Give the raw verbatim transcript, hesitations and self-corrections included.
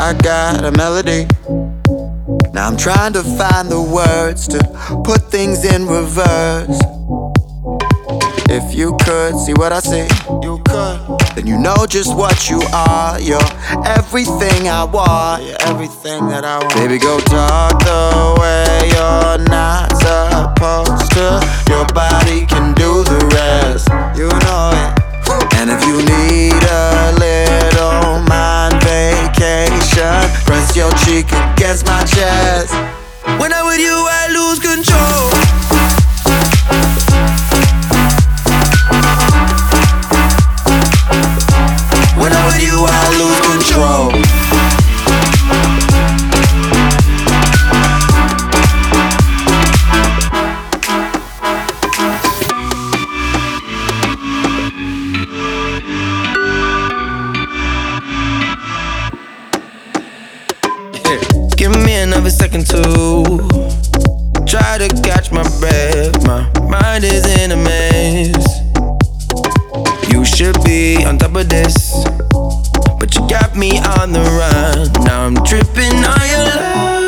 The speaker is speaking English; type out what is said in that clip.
I got a melody. Now I'm trying to find the words to put things in reverse. If you could see what I see, you could, then you know just what you are. You're everything I want, you're everything that I want. Baby, go talk the way you're not supposed to. Your body can do the rest, you know it. And if you need a little mind vacation, press your cheek against my chest. When I'm with you, I lose control. When I'm with you, I lose control. Give me another second to try to catch my breath. My mind is in a mess. You should be on top of this, but you got me on the run. Now I'm tripping on your love.